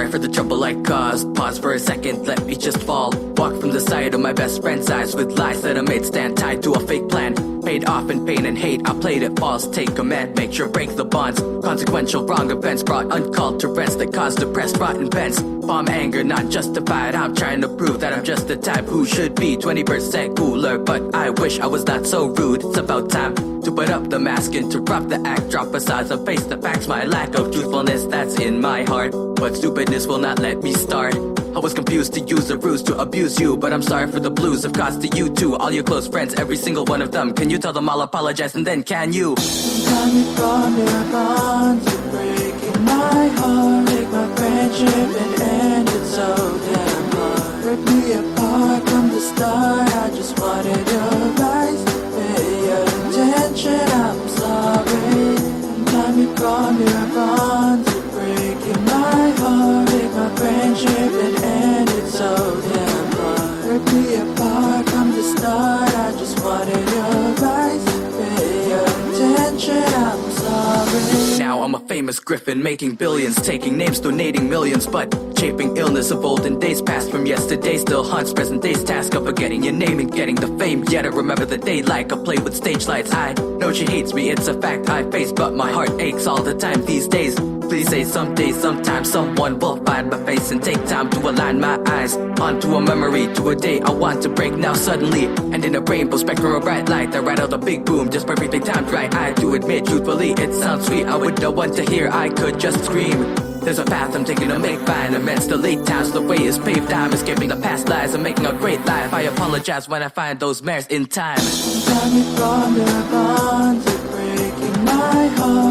sorry for the trouble I caused. Pause for a second, let me just fall. Walk from the side of my best friend's eyes with lies that I made stand tied to a fake plan. Paid off in pain and hate, I played it false. Take command, make sure break the bonds. Consequential wrong events brought uncalled to rest that caused depressed rotten vents. Bomb anger not justified, I'm trying to prove that I'm just the type who should be 20% cooler. But I wish I was not so rude. It's about time to put up the mask, interrupt the act, drop facades and face the facts. My lack of truthfulness that's in my heart, but stupidness will not let me start. I was confused to use a ruse to abuse you, but I'm sorry for the blues I've caused to you too. All your close friends, every single one of them. Can you tell them I'll apologize and then can you? Coming from your bonds, you're breaking my heart. Make my friendship and end it so damn hard. Rip me apart from the start. I just wanted your advice, pay your attention. I'm sorry. I'm coming from your bonds, you're breaking my heart. Make my friendship and end it so damn hard. Rip me apart from the start. I just wanted your advice, pay your attention. I'm sorry. Now I'm a famous griffin, making billions, taking names, donating millions, but chafing illness of olden days past from yesterday still haunts present day's task of forgetting your name and getting the fame. Yet I remember the day like I play with stage lights. I know she hates me, it's a fact I face, but my heart aches all the time these days. Please say someday, sometime, someone will find my face and take time to align my eyes onto a memory, to a day I want to break now suddenly. And in a rainbow spectrum of bright light, I write out a big boom, just perfectly timed right. I do admit, truthfully, it sounds sweet. I would know what to hear, I could just scream. There's a path I'm taking to make fine amidst the late times. The way is paved, I'm escaping the past lies and making a great life. I apologize when I find those mares in time. Coming from your bonds, you're breaking my heart.